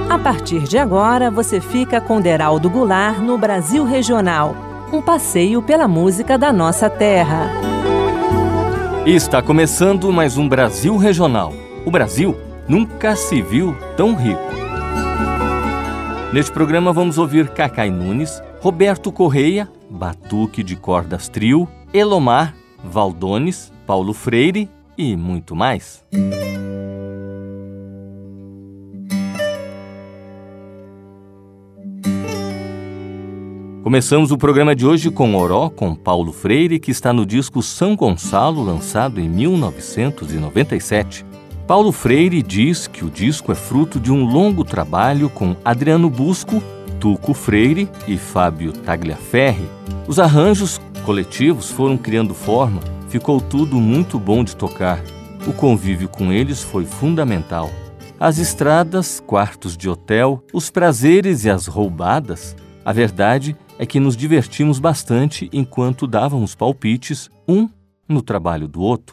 A partir de agora, você fica com Deraldo Goulart no Brasil Regional, um passeio pela música da nossa terra. E está começando mais um Brasil Regional. O Brasil nunca se viu tão rico. Neste programa vamos ouvir Cacai Nunes, Roberto Correia, Batuque de Cordas Trio, Elomar, Valdones, Paulo Freire e muito mais. Começamos o programa de hoje com Oró, com Paulo Freire, que está no disco São Gonçalo, lançado em 1997. Paulo Freire diz que o disco é fruto de um longo trabalho com Adriano Busco, Tuco Freire e Fábio Tagliaferri. Os arranjos coletivos foram criando forma, ficou tudo muito bom de tocar. O convívio com eles foi fundamental. As estradas, quartos de hotel, os prazeres e as roubadas, a verdade é que nos divertimos bastante enquanto dávamos palpites, um no trabalho do outro.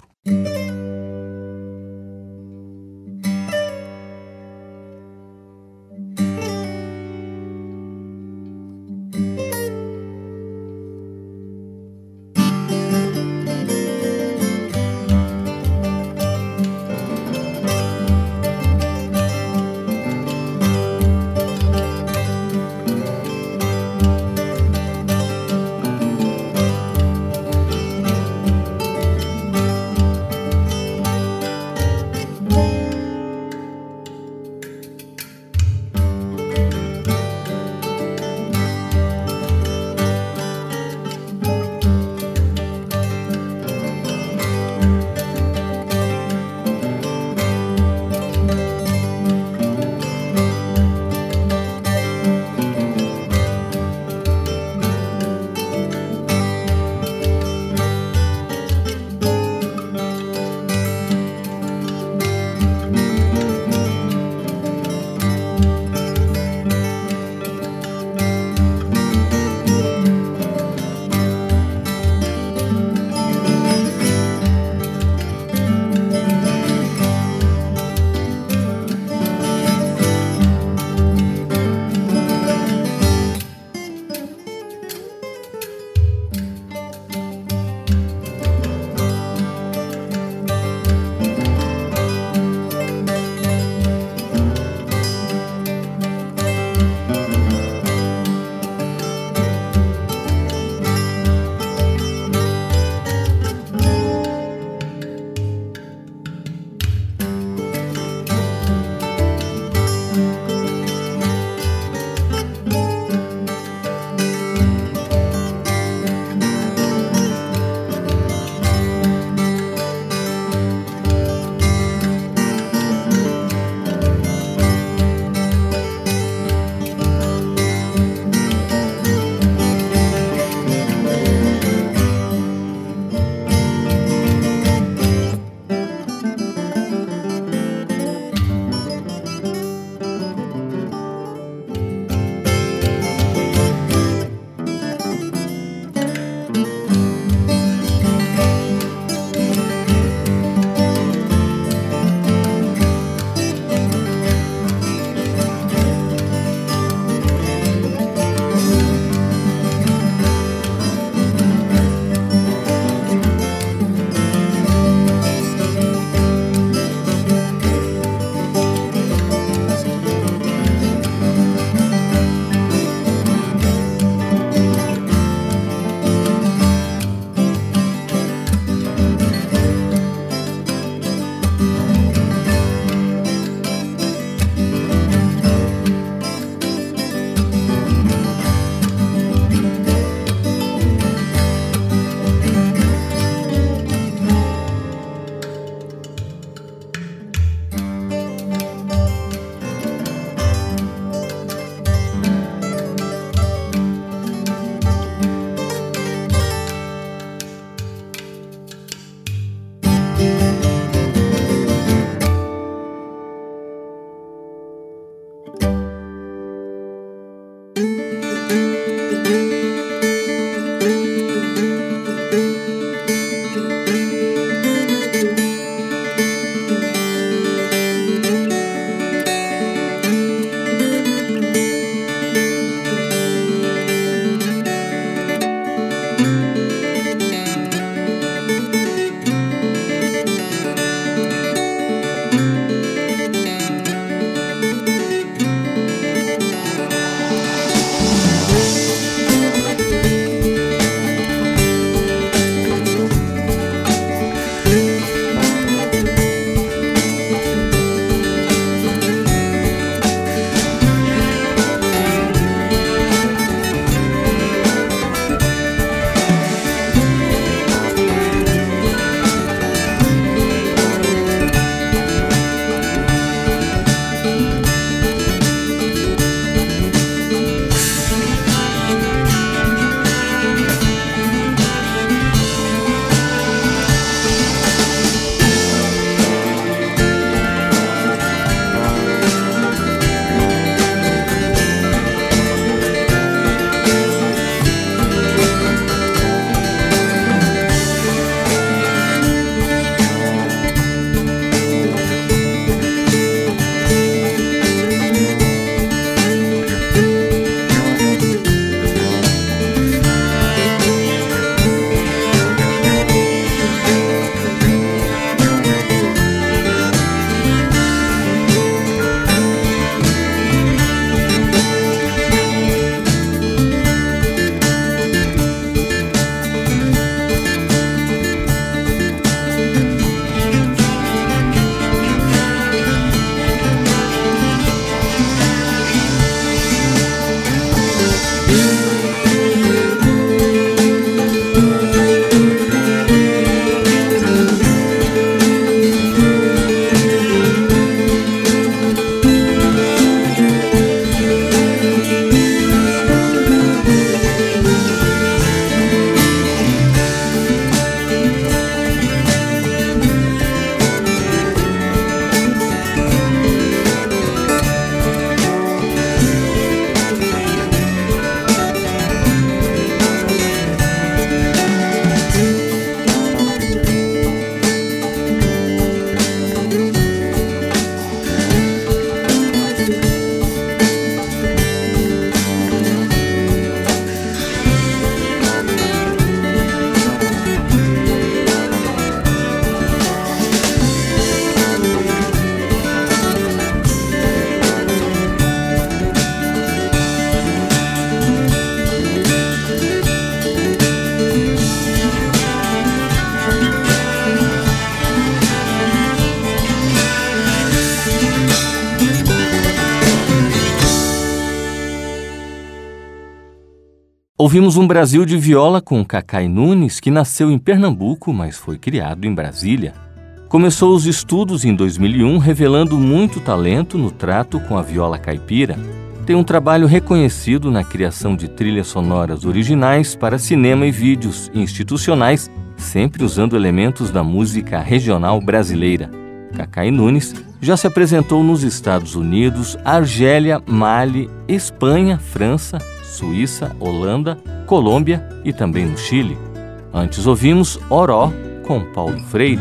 Ouvimos um Brasil de Viola com Cacai Nunes, que nasceu em Pernambuco, mas foi criado em Brasília. Começou os estudos em 2001, revelando muito talento no trato com a viola caipira. Tem um trabalho reconhecido na criação de trilhas sonoras originais para cinema e vídeos institucionais, sempre usando elementos da música regional brasileira. Cacai Nunes já se apresentou nos Estados Unidos, Argélia, Mali, Espanha, França, Suíça, Holanda, Colômbia e também no Chile. Antes ouvimos Oró com Paulo Freire.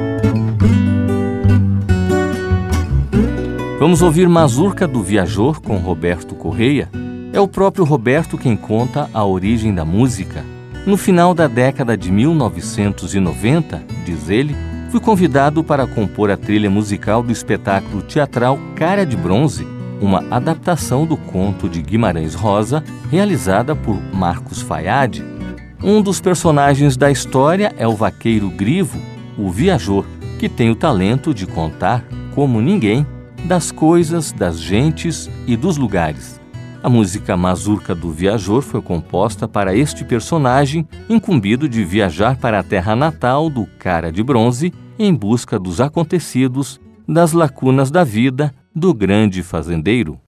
Vamos ouvir Mazurca do Viajor com Roberto Correia. É o próprio Roberto quem conta a origem da música. No final da década de 1990, diz ele, fui convidado para compor a trilha musical do espetáculo teatral Cara de Bronze, uma adaptação do conto de Guimarães Rosa, realizada por Marcos Fayad. Um dos personagens da história é o vaqueiro Grivo, o Viajor, que tem o talento de contar, como ninguém, das coisas, das gentes e dos lugares. A música Mazurca do Viajor foi composta para este personagem, incumbido de viajar para a terra natal do Cara de Bronze em busca dos acontecidos, das lacunas da vida do grande fazendeiro.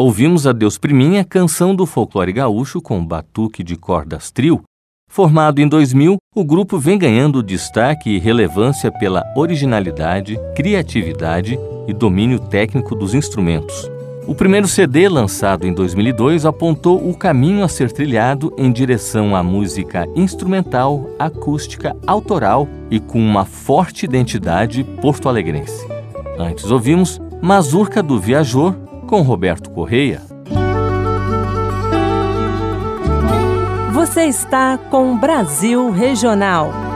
Ouvimos Adeus Priminha, canção do folclore gaúcho com batuque de cordas trio. Formado em 2000, o grupo vem ganhando destaque e relevância pela originalidade, criatividade e domínio técnico dos instrumentos. O primeiro CD, lançado em 2002, apontou o caminho a ser trilhado em direção à música instrumental, acústica, autoral e com uma forte identidade porto-alegrense. Antes ouvimos Mazurca do Viajor, com Roberto Correia. Você está com Brasil Regional.